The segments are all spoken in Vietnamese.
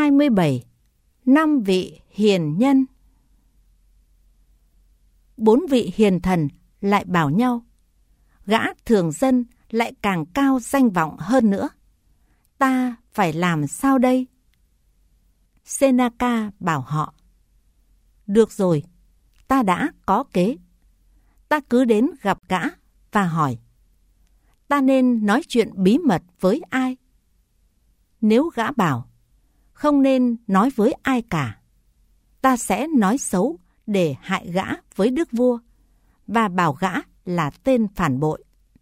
27. 5 vị hiền nhân. 4 vị hiền thần lại bảo nhau, gã thường dân lại càng cao danh vọng hơn nữa. Ta phải làm sao đây? Seneca bảo họ, được rồi, ta đã có kế. Ta cứ đến gặp gã và hỏi, ta nên nói chuyện bí mật với ai? Nếu gã bảo, không nên nói với ai cả, ta sẽ nói xấu để hại gã với đức vua và bảo gã là tên phản bội.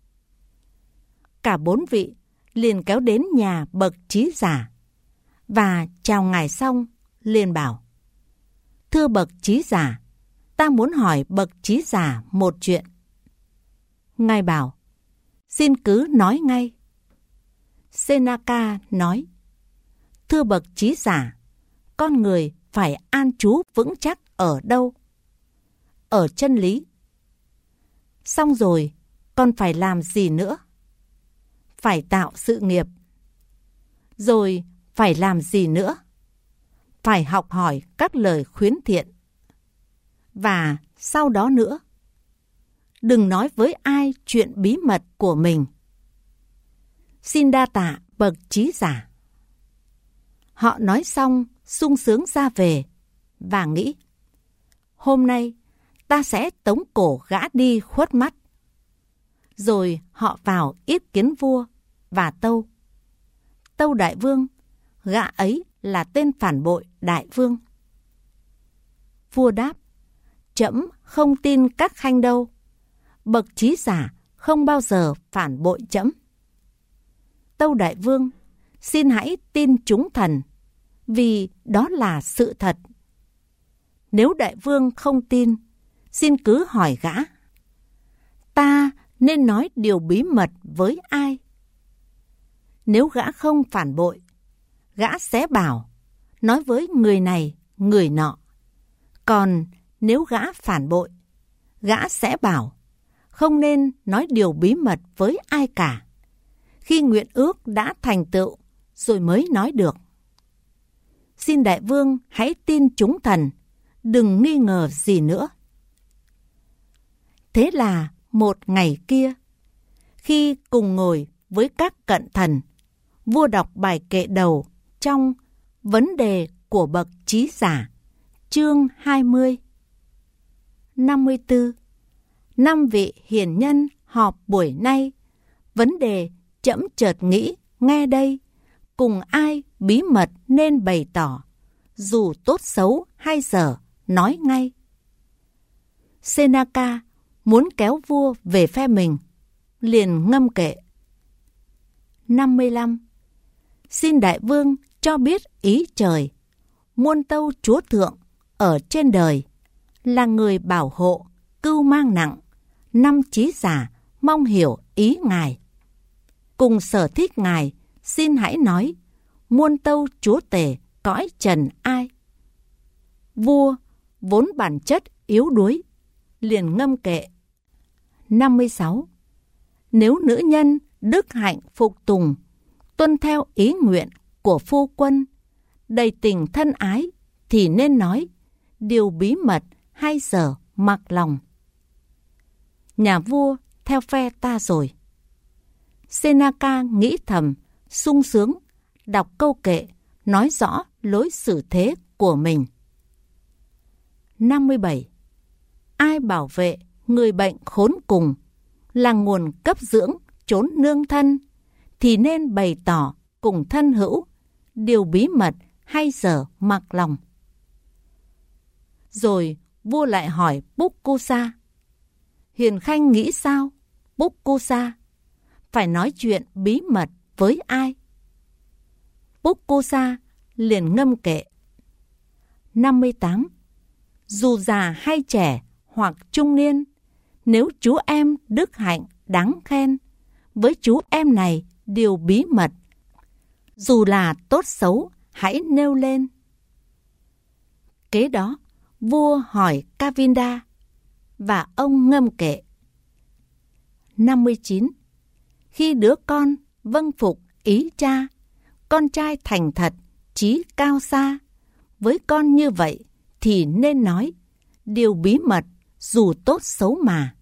Cả 4 vị liền kéo đến nhà bậc trí giả và chào ngài xong liền bảo, thưa bậc trí giả, ta muốn hỏi bậc trí giả một chuyện. Ngài bảo, xin cứ nói ngay. Seneca nói, thưa bậc trí giả, con người phải an trú vững chắc ở đâu? Ở chân lý. Xong rồi, còn phải làm gì nữa? Phải tạo sự nghiệp. Rồi phải làm gì nữa? Phải học hỏi các lời khuyến thiện. Và sau đó nữa, đừng nói với ai chuyện bí mật của mình. Xin đa tạ bậc trí giả. Họ nói xong sung sướng ra về và nghĩ, hôm nay ta sẽ tống cổ gã đi khuất mắt. Rồi họ vào yết kiến vua và tâu. Tâu đại vương, gã ấy là tên phản bội đại vương. Vua đáp, trẫm không tin các khanh đâu. Bậc trí giả không bao giờ phản bội trẫm. Tâu đại vương, xin hãy tin chúng thần, vì đó là sự thật. Nếu đại vương không tin, xin cứ hỏi gã, ta nên nói điều bí mật với ai? Nếu gã không phản bội, gã sẽ bảo, nói với người này, người nọ. Còn nếu gã phản bội, gã sẽ bảo, không nên nói điều bí mật với ai cả. Khi nguyện ước đã thành tựu, rồi mới nói được. Xin đại vương hãy tin chúng thần, đừng nghi ngờ gì nữa. Thế là một ngày kia, khi cùng ngồi với các cận thần, vua đọc bài kệ đầu trong Vấn đề của bậc trí giả, chương 20. 54. 5 vị hiền nhân họp buổi nay, vấn đề trẫm chợt nghĩ nghe đây, cùng ai bí mật nên bày tỏ, dù tốt xấu hay dở nói ngay. Seneca muốn kéo vua về phe mình, liền ngâm kệ. 55. Xin đại vương cho biết ý trời, muôn tâu chúa thượng ở trên đời, là người bảo hộ, cưu mang nặng, 5 trí giả mong hiểu ý ngài. Cùng sở thích ngài, xin hãy nói, muôn tâu chúa tể cõi trần ai? Vua vốn bản chất yếu đuối, liền ngâm kệ. 56. Nếu nữ nhân đức hạnh phục tùng, tuân theo ý nguyện của phu quân, đầy tình thân ái, thì nên nói điều bí mật hay dở mặc lòng. Nhà vua theo phe ta rồi. Seneca nghĩ thầm, sung sướng, đọc câu kệ, nói rõ lối xử thế của mình. 57. Ai bảo vệ người bệnh khốn cùng, là nguồn cấp dưỡng trốn nương thân, thì nên bày tỏ cùng thân hữu, điều bí mật hay dở mặc lòng. Rồi vua lại hỏi Puccusa, hiền khanh nghĩ sao, Puccusa? Phải nói chuyện bí mật với ai? Puccusa liền ngâm kệ. 58. Dù già hay trẻ hoặc trung niên, nếu chú em đức hạnh đáng khen, với chú em này điều bí mật, dù là tốt xấu hãy nêu lên. Kế đó, vua hỏi Cavinda, và ông ngâm kệ. 59. Khi đứa con vâng phục ý cha, con trai thành thật, trí cao xa. Với con như vậy thì nên nói điều bí mật dù tốt xấu mà.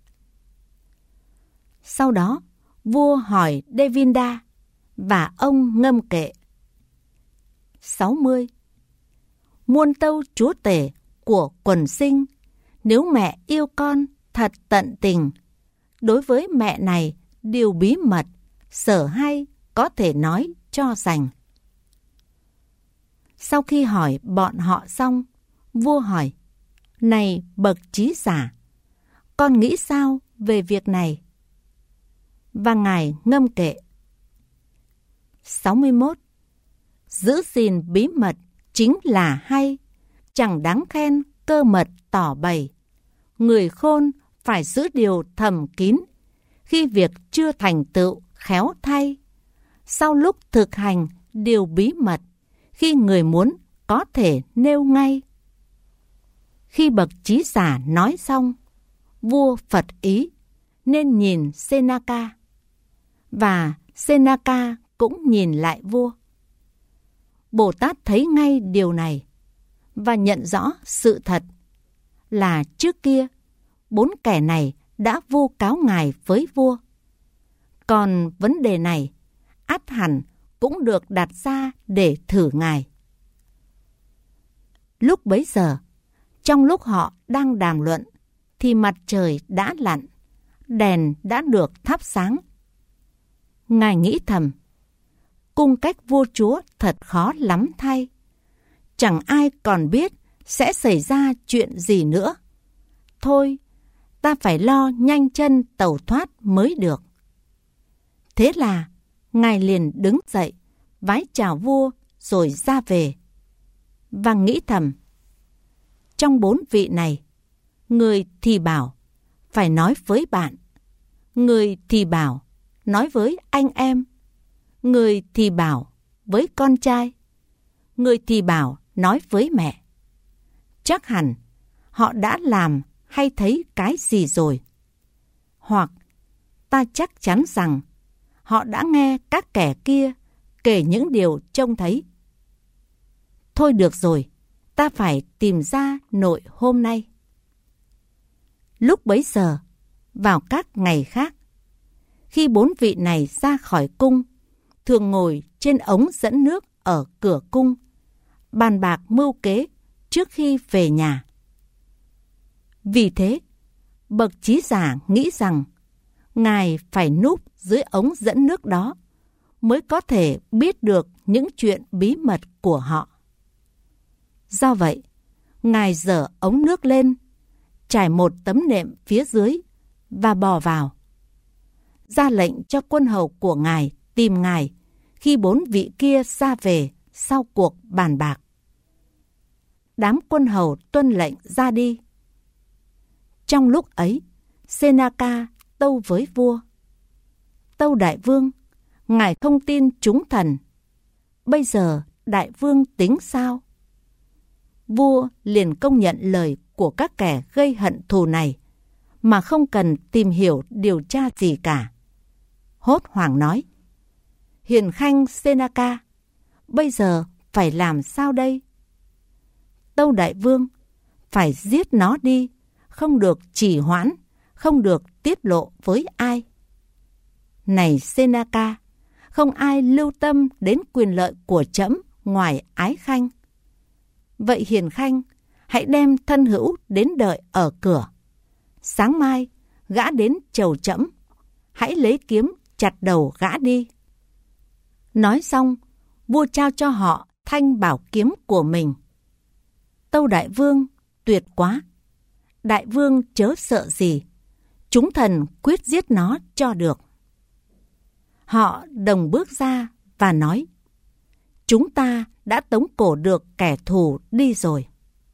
Sau đó, vua hỏi Devinda và ông ngâm kệ. 60. Muôn tâu chúa tể của quần sinh, nếu mẹ yêu con thật tận tình, đối với mẹ này điều bí mật sở hay có thể nói cho rành. Sau khi hỏi bọn họ xong, vua hỏi: Này bậc trí giả, con nghĩ sao về việc này? Và ngài ngâm kệ. 61. Giữ gìn bí mật chính là hay, chẳng đáng khen cơ mật tỏ bày. Người khôn phải giữ điều thầm kín, khi việc chưa thành tựu khéo thay. Sau lúc thực hành điều bí mật, khi người muốn có thể nêu ngay. Khi bậc trí giả nói xong, vua phật ý nên nhìn Senaka, và Senaka cũng nhìn lại vua. Bồ Tát thấy ngay điều này và nhận rõ sự thật là trước kia 4 kẻ này đã vu cáo ngài với vua. Còn vấn đề này ắt hẳn cũng được đặt ra để thử ngài. Lúc bấy giờ, trong lúc họ đang đàm luận, thì mặt trời đã lặn, đèn đã được thắp sáng. Ngài nghĩ thầm: cung cách vua chúa thật khó lắm thay. Chẳng ai còn biết sẽ xảy ra chuyện gì nữa. Thôi, ta phải lo nhanh chân tẩu thoát mới được. Thế là ngài liền đứng dậy, vái chào vua rồi ra về. Và nghĩ thầm: trong 4 vị này, người thì bảo phải nói với bạn, người thì bảo nói với anh em, người thì bảo với con trai, người thì bảo nói với mẹ. Chắc hẳn họ đã làm hay thấy cái gì rồi. Hoặc ta chắc chắn rằng họ đã nghe các kẻ kia kể những điều trông thấy. Thôi được rồi, ta phải tìm ra nội hôm nay. Lúc bấy giờ, vào các ngày khác, khi 4 vị này ra khỏi cung, thường ngồi trên ống dẫn nước ở cửa cung, bàn bạc mưu kế trước khi về nhà. Vì thế, bậc trí giả nghĩ rằng ngài phải núp dưới ống dẫn nước đó mới có thể biết được những chuyện bí mật của họ. Do vậy, ngài giở ống nước lên, trải một tấm nệm phía dưới và bò vào. Ra lệnh cho quân hầu của ngài tìm ngài khi 4 vị kia ra về sau cuộc bàn bạc. Đám quân hầu tuân lệnh ra đi. Trong lúc ấy, Senaka tâu với vua: Tâu đại vương, ngài không tin chúng thần. Bây giờ đại vương tính sao? Vua liền công nhận lời của các kẻ gây hận thù này mà không cần tìm hiểu điều tra gì cả. Hốt hoảng nói: Hiền khanh Senaka, bây giờ phải làm sao đây? Tâu đại vương, phải giết nó đi, không được trì hoãn, không được tiết lộ với ai. Này Senaka, không ai lưu tâm đến quyền lợi của trẫm ngoài ái khanh. Vậy hiền khanh, hãy đem thân hữu đến đợi ở cửa. Sáng mai, gã đến chầu trẫm, hãy lấy kiếm chặt đầu gã đi. Nói xong, vua trao cho họ thanh bảo kiếm của mình. Tâu đại vương, tuyệt quá! Đại vương chớ sợ gì, chúng thần quyết giết nó cho được. Họ đồng bước ra và nói: Chúng ta đã tống cổ được kẻ thù đi rồi.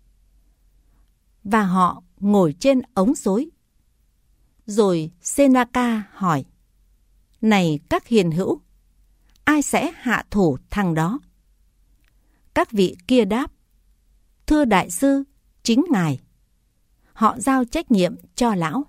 Và họ ngồi trên ống rối. Rồi Senaka hỏi: Này các hiền hữu, ai sẽ hạ thủ thằng đó? Các vị kia đáp: Thưa đại sư, chính ngài. Họ giao trách nhiệm cho lão.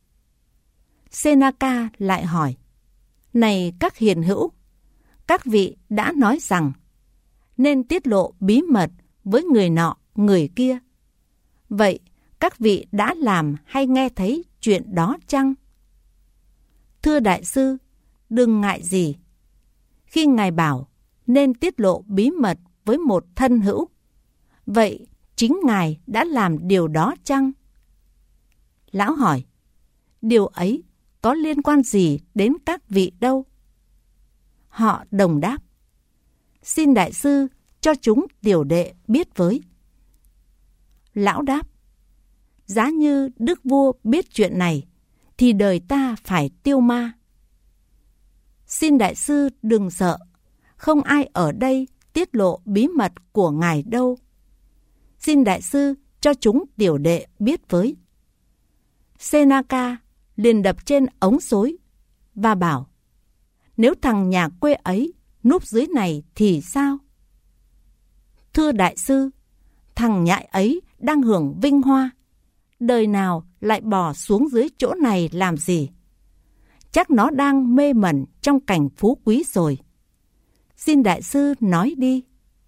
Senaka lại hỏi: Này các hiền hữu, các vị đã nói rằng nên tiết lộ bí mật với người nọ, người kia. Vậy, các vị đã làm hay nghe thấy chuyện đó chăng? Thưa đại sư, đừng ngại gì. Khi Ngài bảo nên tiết lộ bí mật với một thân hữu, vậy chính Ngài đã làm điều đó chăng? Lão hỏi, điều ấy có liên quan gì đến các vị đâu? Họ đồng đáp, xin đại sư cho chúng tiểu đệ biết với. Lão đáp, giá như đức vua biết chuyện này, thì đời ta phải tiêu ma. Xin đại sư đừng sợ, không ai ở đây tiết lộ bí mật của Ngài đâu. Xin đại sư cho chúng tiểu đệ biết với. Seneca liền đập trên ống xối và bảo, nếu thằng nhà quê ấy núp dưới này thì sao? Thưa đại sư, thằng nhãi ấy đang hưởng vinh hoa, đời nào lại bỏ xuống dưới chỗ này làm gì? Chắc nó đang mê mẩn trong cảnh phú quý rồi. Xin đại sư nói đi.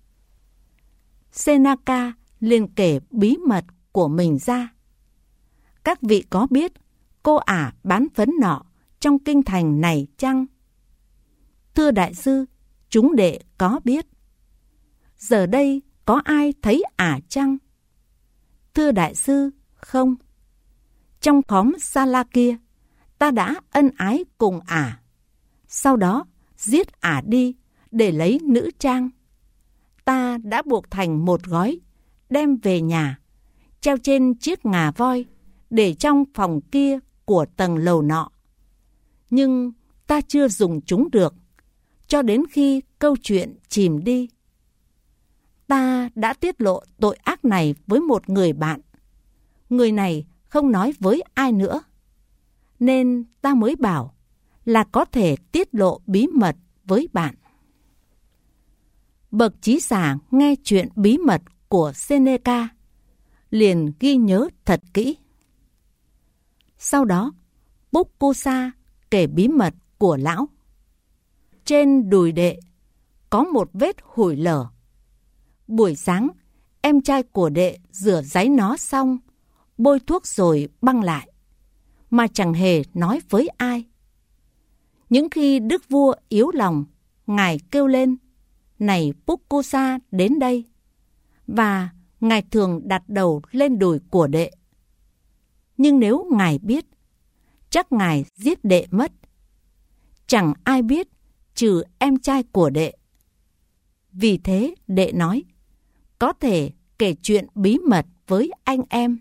Seneca liền kể bí mật của mình ra. Các vị có biết cô ả bán phấn nọ trong kinh thành này chăng? Thưa đại sư, chúng đệ có biết. Giờ đây có ai thấy ả chăng? Thưa đại sư, không. Trong khóm Sa La kia, ta đã ân ái cùng ả. Sau đó giết ả đi để lấy nữ trang. Ta đã buộc thành một gói, đem về nhà, treo trên chiếc ngà voi, để trong phòng kia của tầng lầu nọ. Nhưng ta chưa dùng chúng được, cho đến khi câu chuyện chìm đi. Ta đã tiết lộ tội ác này với một người bạn. Người này không nói với ai nữa. Nên ta mới bảo là có thể tiết lộ bí mật với bạn. Bậc trí giả nghe chuyện bí mật của Seneca, liền ghi nhớ thật kỹ. Sau đó, Puccusa kể bí mật của lão. Trên đùi đệ có một vết hủi lở. Buổi sáng, em trai của đệ rửa ráy nó xong, bôi thuốc rồi băng lại, mà chẳng hề nói với ai. Những khi đức vua yếu lòng, Ngài kêu lên, này Puccusa đến đây, và Ngài thường đặt đầu lên đùi của đệ. Nhưng nếu Ngài biết, chắc Ngài giết đệ mất. Chẳng ai biết trừ em trai của đệ. Vì thế đệ nói, có thể kể chuyện bí mật với anh em.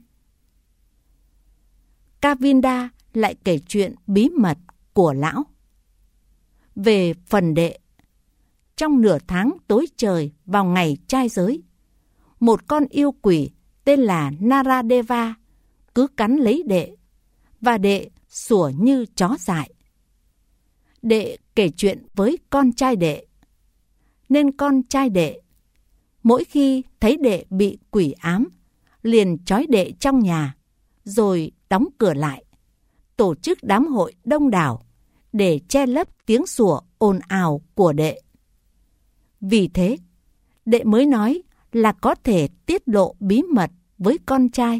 Cavinda lại kể chuyện bí mật của lão. Về phần đệ, trong nửa tháng tối trời vào ngày trai giới, một con yêu quỷ tên là Naradeva cứ cắn lấy đệ, và đệ sủa như chó dại. Đệ kể chuyện với con trai đệ, nên con trai đệ, mỗi khi thấy đệ bị quỷ ám, liền trói đệ trong nhà, rồi đóng cửa lại, tổ chức đám hội đông đảo để che lấp tiếng sủa ồn ào của đệ. Vì thế, đệ mới nói là có thể tiết lộ bí mật với con trai.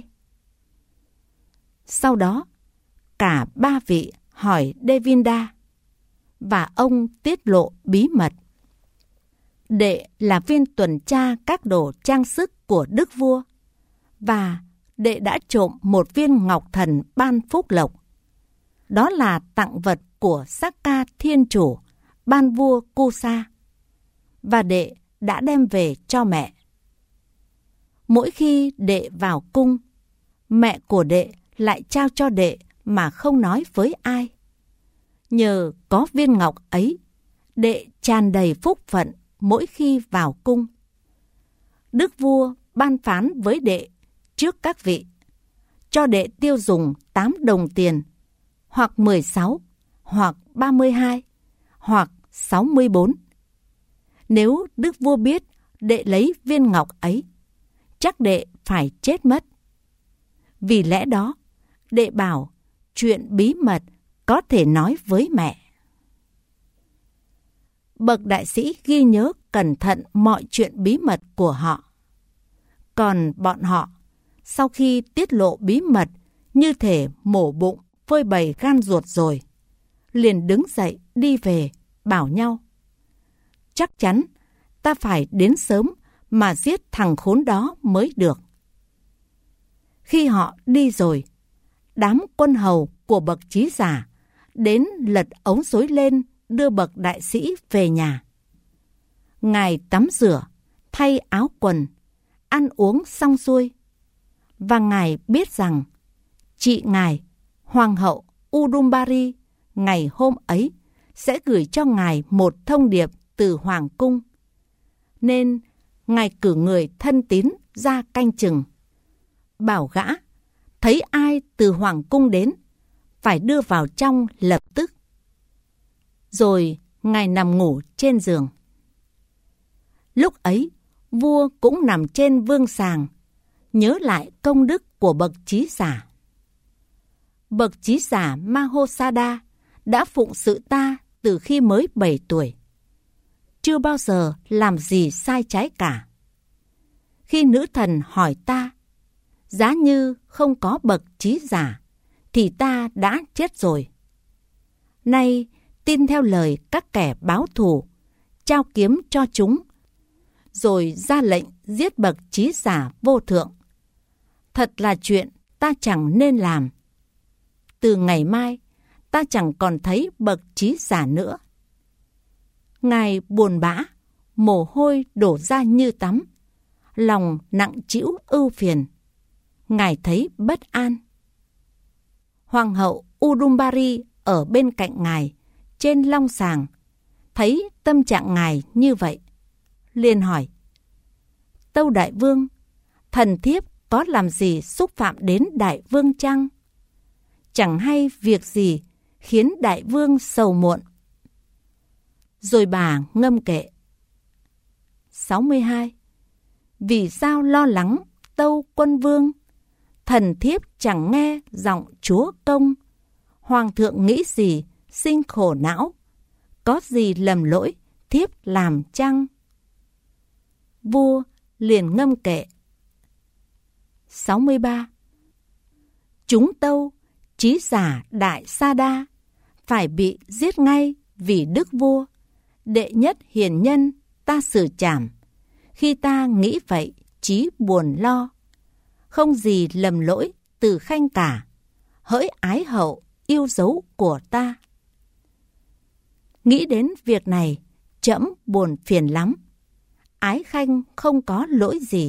Sau đó, cả ba vị hỏi Devinda, và ông tiết lộ bí mật. Đệ là viên tuần tra các đồ trang sức của đức vua, và đệ đã trộm một viên ngọc thần ban phúc lộc. Đó là tặng vật của Sakka thiên chủ, ban vua Kusa, và đệ đã đem về cho mẹ. Mỗi khi đệ vào cung, mẹ của đệ lại trao cho đệ mà không nói với ai. Nhờ có viên ngọc ấy, đệ tràn đầy phúc phận mỗi khi vào cung. Đức vua ban phán với đệ trước các vị, cho đệ tiêu dùng 8 đồng tiền, hoặc 16, hoặc 32, hoặc 64. Nếu đức vua biết đệ lấy viên ngọc ấy, chắc đệ phải chết mất. Vì lẽ đó, đệ bảo chuyện bí mật có thể nói với mẹ. Bậc đại sĩ ghi nhớ cẩn thận mọi chuyện bí mật của họ. Còn bọn họ, sau khi tiết lộ bí mật như thể mổ bụng phơi bày gan ruột rồi, liền đứng dậy đi về, bảo nhau: chắc chắn ta phải đến sớm mà giết thằng khốn đó mới được. Khi họ đi rồi, đám quân hầu của bậc trí giả đến lật ống xối lên đưa bậc đại sĩ về nhà. Ngài tắm rửa, thay áo quần, ăn uống xong xuôi, và ngài biết rằng chị ngài, hoàng hậu Udumbari, ngày hôm ấy sẽ gửi cho ngài một thông điệp từ hoàng cung, nên ngài cử người thân tín ra canh chừng, bảo gã thấy ai từ hoàng cung đến phải đưa vào trong lập tức. Rồi ngài nằm ngủ trên giường. Lúc ấy vua cũng nằm trên vương sàng, nhớ lại công đức của bậc trí giả. Bậc trí giả Mahosada đã phụng sự ta từ khi mới 7 tuổi, chưa bao giờ làm gì sai trái cả. Khi nữ thần hỏi ta, giá như không có bậc trí giả thì ta đã chết rồi. Nay tin theo lời các kẻ báo thù, trao kiếm cho chúng, rồi ra lệnh giết bậc trí giả vô thượng. Thật là chuyện ta chẳng nên làm. Từ ngày mai, ta chẳng còn thấy bậc trí giả nữa. Ngài buồn bã, mồ hôi đổ ra như tắm, lòng nặng trĩu ưu phiền. Ngài thấy bất an. Hoàng hậu Udumbari ở bên cạnh ngài, trên long sàng, thấy tâm trạng ngài như vậy, liền hỏi: tâu đại vương, thần thiếp có làm gì xúc phạm đến đại vương chăng? Chẳng hay việc gì khiến đại vương sầu muộn. Rồi bà ngâm kệ. 62. Vì sao lo lắng, tâu quân vương? Thần thiếp chẳng nghe giọng chúa công. Hoàng thượng nghĩ gì, sinh khổ não. Có gì lầm lỗi, thiếp làm chăng? Vua liền ngâm kệ. 63. Chúng tâu, trí giả đại sa đa, phải bị giết ngay vì đức vua. Đệ nhất hiền nhân ta xử trảm. Khi ta nghĩ vậy, chí buồn lo. Không gì lầm lỗi từ khanh cả. Hỡi ái hậu yêu dấu của ta. Nghĩ đến việc này, trẫm buồn phiền lắm. Ái khanh không có lỗi gì.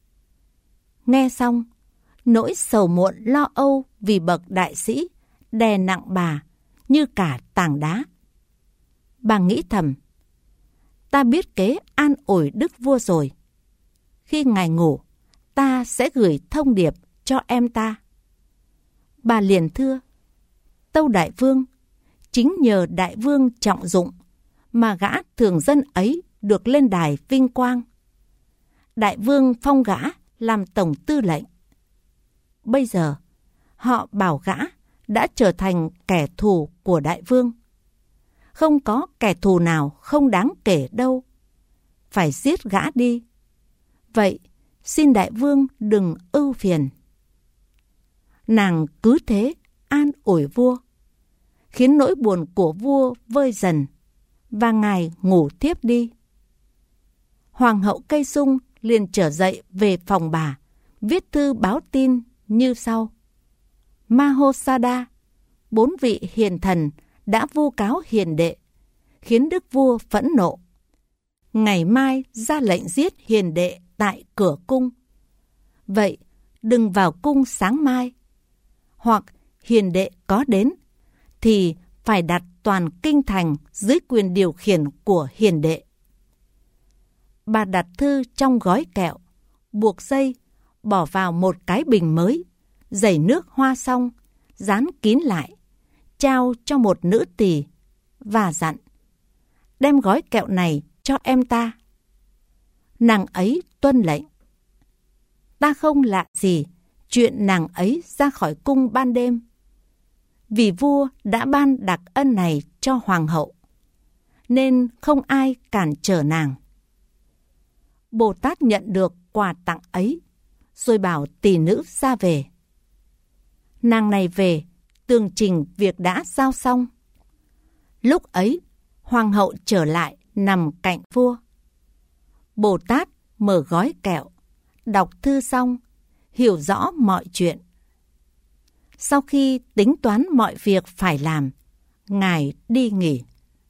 Nghe xong, nỗi sầu muộn lo âu vì bậc đại sĩ đè nặng bà như cả tảng đá. Bà nghĩ thầm: ta biết kế an ủi đức vua rồi. Khi ngài ngủ, ta sẽ gửi thông điệp cho em ta. Bà liền thưa: tâu đại vương, chính nhờ đại vương trọng dụng mà gã thường dân ấy được lên đài vinh quang. Đại vương phong gã làm tổng tư lệnh. Bây giờ, họ bảo gã đã trở thành kẻ thù của đại vương. Không có kẻ thù nào không đáng kể đâu. Phải giết gã đi. Vậy, xin đại vương đừng ưu phiền. Nàng cứ thế an ủi vua, khiến nỗi buồn của vua vơi dần, và ngài ngủ thiếp đi. Hoàng hậu Cây Sung liền trở dậy về phòng bà, viết thư báo tin như sau: Mahosada, 4 vị hiền thần đã vu cáo hiền đệ, khiến đức vua phẫn nộ. Ngày mai ra lệnh giết hiền đệ tại cửa cung. Vậy đừng vào cung sáng mai. Hoặc hiền đệ có đến, thì phải đặt toàn kinh thành dưới quyền điều khiển của hiền đệ. Bà đặt thư trong gói kẹo, buộc dây, bỏ vào một cái bình mới, dẩy nước hoa xong, dán kín lại, trao cho một nữ tỳ và dặn: đem gói kẹo này cho em ta. Nàng ấy tuân lệnh. Ta không lạ gì chuyện nàng ấy ra khỏi cung ban đêm, vì vua đã ban đặc ân này cho hoàng hậu, nên không ai cản trở nàng. Bồ Tát nhận được quà tặng ấy, rồi bảo tỷ nữ ra về. Nàng này về, tường trình việc đã giao xong. Lúc ấy, hoàng hậu trở lại nằm cạnh vua. Bồ Tát mở gói kẹo, đọc thư xong, hiểu rõ mọi chuyện. Sau khi tính toán mọi việc phải làm, Ngài đi nghỉ.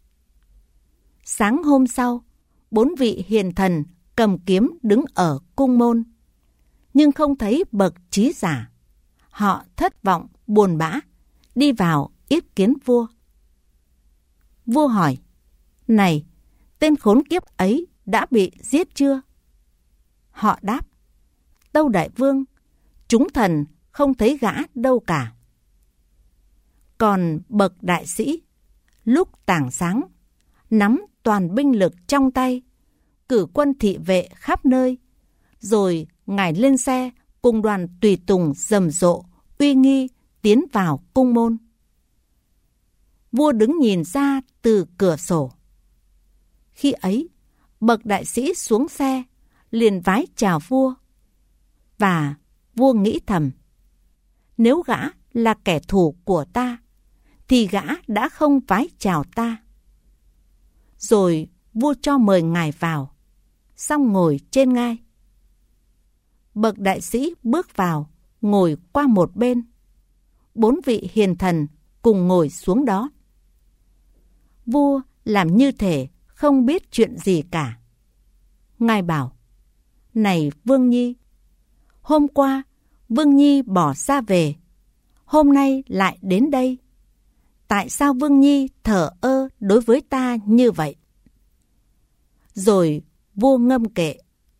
Sáng hôm sau, 4 vị hiền thần cầm kiếm đứng ở cung môn, nhưng không thấy bậc trí giả. Họ thất vọng, buồn bã, đi vào yết kiến vua. Vua hỏi, này, tên khốn kiếp ấy đã bị giết chưa? Họ đáp, tâu đại vương, chúng thần không thấy gã đâu cả. Còn bậc đại sĩ, lúc tảng sáng, nắm toàn binh lực trong tay, cử quân thị vệ khắp nơi, rồi Ngài lên xe cùng đoàn tùy tùng rầm rộ, uy nghi tiến vào cung môn. Vua đứng nhìn ra từ cửa sổ. Khi ấy, bậc đại sĩ xuống xe, liền vái chào vua. Và vua nghĩ thầm, nếu gã là kẻ thù của ta, thì gã đã không vái chào ta. Rồi vua cho mời Ngài vào, xong ngồi trên ngai. Bậc đại sĩ bước vào, ngồi qua một bên. 4 vị hiền thần cùng ngồi xuống đó. Vua làm như thể không biết chuyện gì cả. Ngài bảo, này Vương Nhi, hôm qua Vương Nhi bỏ ra về, hôm nay lại đến đây. Tại sao Vương Nhi thờ ơ đối với ta như vậy? Rồi vua ngâm kệ.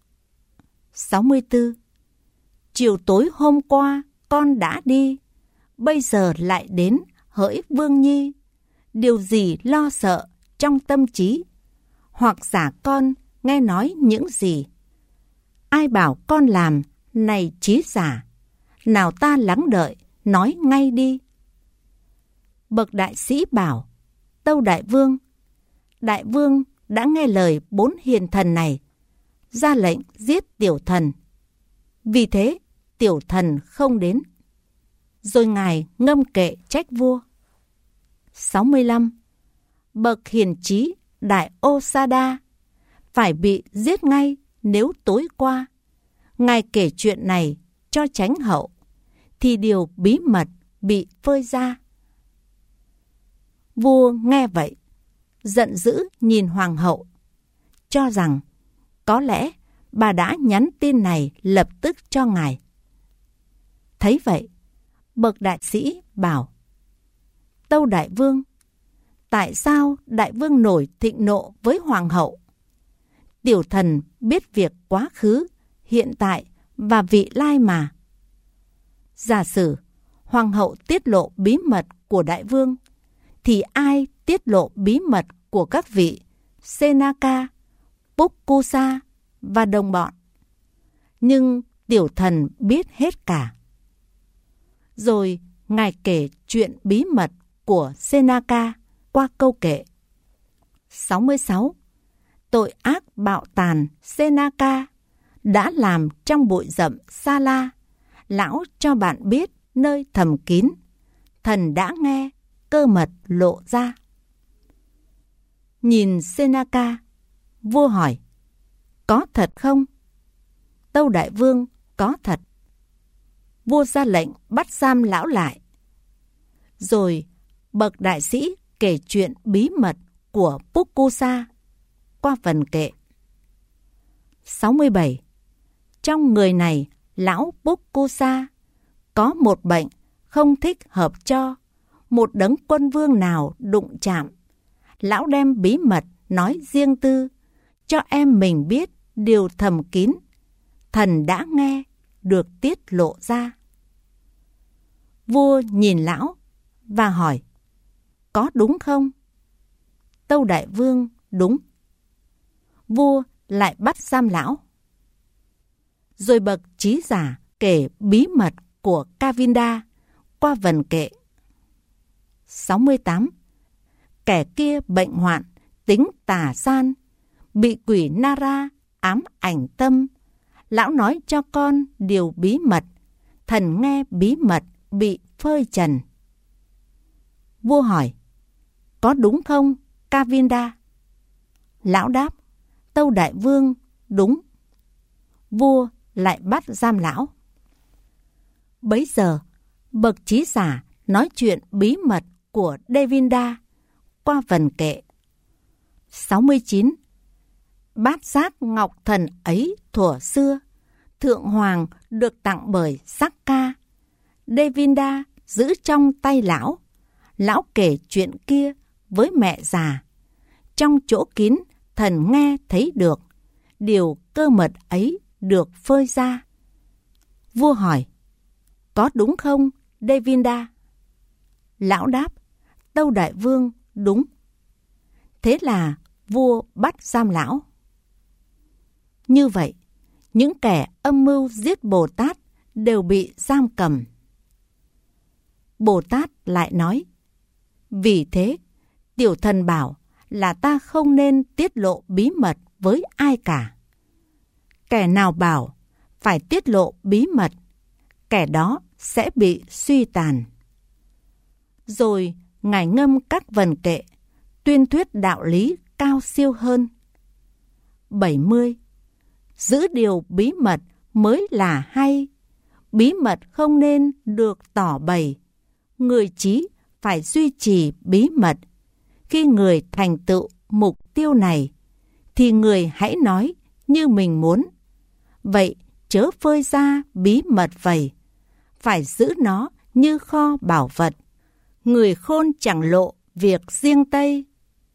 64. Chiều tối hôm qua con đã đi, bây giờ lại đến hỡi Vương Nhi. Điều gì lo sợ trong tâm trí, hoặc giả con nghe nói những gì? Ai bảo con làm, này trí giả, nào ta lắng đợi, nói ngay đi. Bậc đại sĩ bảo, tâu đại vương đã nghe lời 4 hiền thần này, ra lệnh giết tiểu thần. Vì thế, tiểu thần không đến. Rồi Ngài ngâm kệ trách vua. 65. Bậc hiền trí Đại Ô Sa Đa phải bị giết ngay nếu tối qua Ngài kể chuyện này cho chánh hậu, thì điều bí mật bị phơi ra. Vua nghe vậy, giận dữ nhìn hoàng hậu, cho rằng có lẽ bà đã nhắn tin này lập tức cho Ngài. Thấy vậy, bậc đại sĩ bảo, tâu đại vương, tại sao đại vương nổi thịnh nộ với hoàng hậu? Tiểu thần biết việc quá khứ, hiện tại và vị lai mà. Giả sử hoàng hậu tiết lộ bí mật của đại vương, thì ai tiết lộ bí mật của các vị Senaka, Pukkusa và đồng bọn? Nhưng tiểu thần biết hết cả. Rồi Ngài kể chuyện bí mật của Senaka qua câu kệ. 66. Tội ác bạo tàn Senaka đã làm trong bụi rậm Sa La, lão cho bạn biết nơi thầm kín, thần đã nghe, cơ mật lộ ra. Nhìn Senaka, vua hỏi, có thật không? Tâu đại vương, có thật. Vua ra lệnh bắt giam lão lại. Rồi bậc đại sĩ kể chuyện bí mật của Pukkusa qua phần kệ. 67. Trong người này, lão Pukkusa có một bệnh không thích hợp cho một đấng quân vương nào đụng chạm. Lão đem bí mật nói riêng tư, cho em mình biết điều thầm kín, thần đã nghe, được tiết lộ ra. Vua nhìn lão và hỏi, có đúng không? Tâu đại vương, đúng. Vua lại bắt giam lão. Rồi bậc trí giả kể bí mật của Kavinda qua vần kệ. 68. Kẻ kia bệnh hoạn, tính tà san, bị quỷ Nara ám ảnh tâm. Lão nói cho con điều bí mật, thần nghe bí mật bị phơi trần. Vua hỏi, có đúng không, Kavinda? Lão đáp, tâu đại vương, đúng. Vua lại bắt giam lão. Bấy giờ, bậc trí giả nói chuyện bí mật của Devinda qua vần kệ. 69. Bát giác ngọc thần ấy thuở xưa, thượng hoàng được tặng bởi Sakka. Devinda giữ trong tay lão. Lão kể chuyện kia với mẹ già. Trong chỗ kín, thần nghe thấy được. Điều cơ mật ấy được phơi ra. Vua hỏi, có đúng không, Devinda? Lão đáp, tâu đại vương, đúng. Thế là vua bắt giam lão. Như vậy, những kẻ âm mưu giết Bồ Tát đều bị giam cầm. Bồ Tát lại nói, vì thế, tiểu thần bảo là ta không nên tiết lộ bí mật với ai cả. Kẻ nào bảo phải tiết lộ bí mật, kẻ đó sẽ bị suy tàn. Rồi Ngài ngâm các vần kệ, tuyên thuyết đạo lý cao siêu hơn. 70. Giữ điều bí mật mới là hay. Bí mật không nên được tỏ bày. Người trí phải duy trì bí mật. Khi người thành tựu mục tiêu này, thì người hãy nói như mình muốn. Vậy chớ phơi ra bí mật vậy. Phải giữ nó như kho bảo vật. Người khôn chẳng lộ việc riêng tây.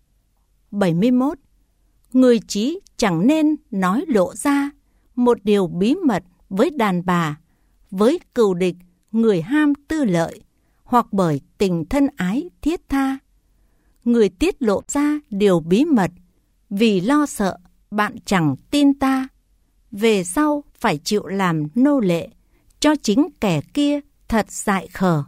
71. Người trí chẳng nên nói lộ ra một điều bí mật với đàn bà, với cừu địch, người ham tư lợi, hoặc bởi tình thân ái thiết tha. Người tiết lộ ra điều bí mật vì lo sợ bạn chẳng tin ta, về sau phải chịu làm nô lệ cho chính kẻ kia thật dại khờ.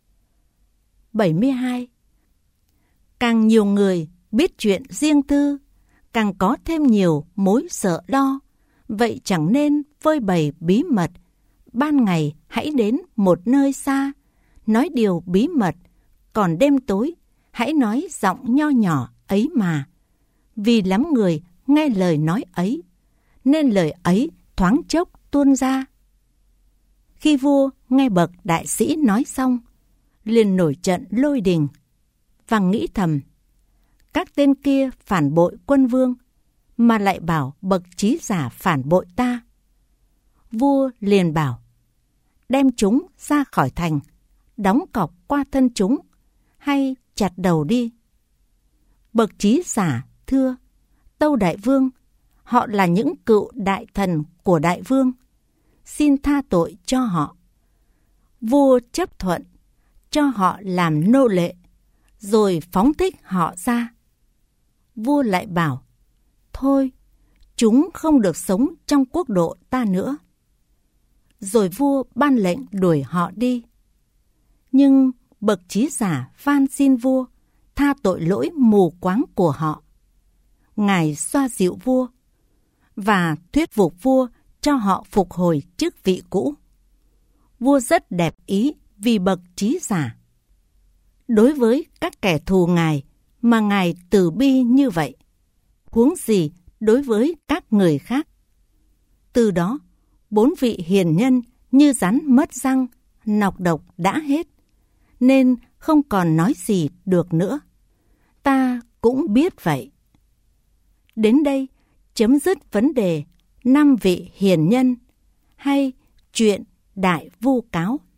72. Càng nhiều người biết chuyện riêng tư, càng có thêm nhiều mối sợ lo. Vậy chẳng nên phơi bày bí mật. Ban ngày hãy đến một nơi xa, nói điều bí mật, còn đêm tối hãy nói giọng nho nhỏ ấy mà. Vì lắm người nghe lời nói ấy, nên lời ấy thoáng chốc tuôn ra. Khi vua nghe bậc đại sĩ nói xong, liền nổi trận lôi đình và nghĩ thầm, các tên kia phản bội quân vương, mà lại bảo bậc trí giả phản bội ta. Vua liền bảo, đem chúng ra khỏi thành, đóng cọc qua thân chúng, hay chặt đầu đi. Bậc trí giả thưa, tâu đại vương, họ là những cựu đại thần của đại vương, xin tha tội cho họ. Vua chấp thuận, cho họ làm nô lệ, rồi phóng thích họ ra. Vua lại bảo, thôi, chúng không được sống trong quốc độ ta nữa. Rồi vua ban lệnh đuổi họ đi. Nhưng bậc trí giả van xin vua tha tội lỗi mù quáng của họ. Ngài xoa dịu vua và thuyết phục vua cho họ phục hồi chức vị cũ. Vua rất đẹp ý vì bậc trí giả. Đối với các kẻ thù Ngài mà Ngài từ bi như vậy, huống gì đối với các người khác. Từ đó, 4 vị hiền nhân như rắn mất răng, nọc độc đã hết, nên không còn nói gì được nữa. Ta cũng biết vậy. Đến đây chấm dứt vấn đề 5 vị hiền nhân hay chuyện Đại Vu Cáo